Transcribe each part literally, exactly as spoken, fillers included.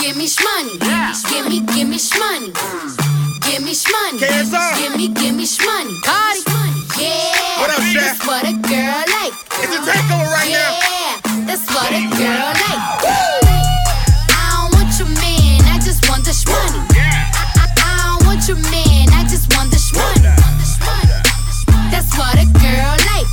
Give me shmoney. Give me, give me shmoney. Give me shmoney. Give me, give me shmoney. Cardi. Yeah. What up, Shaq? That's what a girl like. It's a takeover right yeah, now. Yeah. That's what a girl like. I don't want your man. I just want the shmoney. I, I, I don't want your man. I just want the shmoney. That's what a girl like.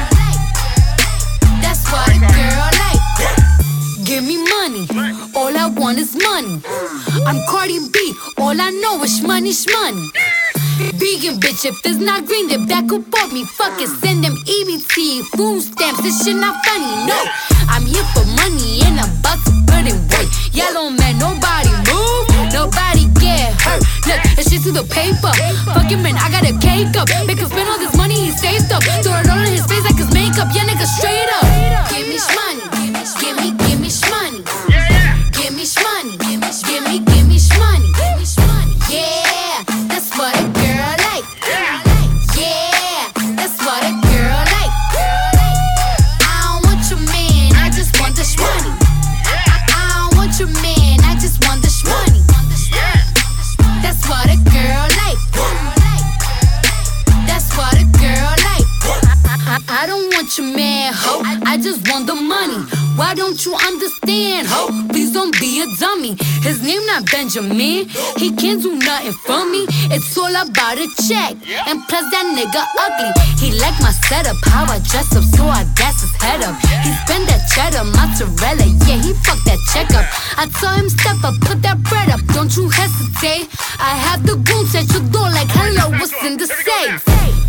That's what a girl like. Give me money, all I want is money. I'm Cardi B, all I know is shmoney, shmoney. Vegan bitch, if it's not green, then back up off me. Fuck it, send them E B T, food stamps, this shit not funny, no. I'm here for money and I'm about to put in work. Yellow man, nobody move, nobody get hurt. Look, it's just to the paper. Fucking man, I got a cake up. Make him spend all this money he saved up. Throw it all in his face like his makeup, yeah nigga straight up. Give me shmoney, give me, give me shmoney. Give me shmoney, give me, give me, give me shmoney. Yeah, that's what a girl like. Yeah, that's what a girl like. I don't want your man, I just want the shmoney. I, I don't want your man, I just want the shmoney. That's what a girl like. That's what a girl like. I, I, I don't want your man, ho. I just want the money. Why don't you understand, ho? Please don't be a dummy. His name not Benjamin. He can't do nothing for me. It's all about a check. And plus that nigga ugly. He like my setup, how I dress up, so I gas his head up. He spend that cheddar, mozzarella, yeah, he fucked that check up. I told him step up, put that bread up, don't you hesitate. I have the goons at your door like hello, what's in the safe?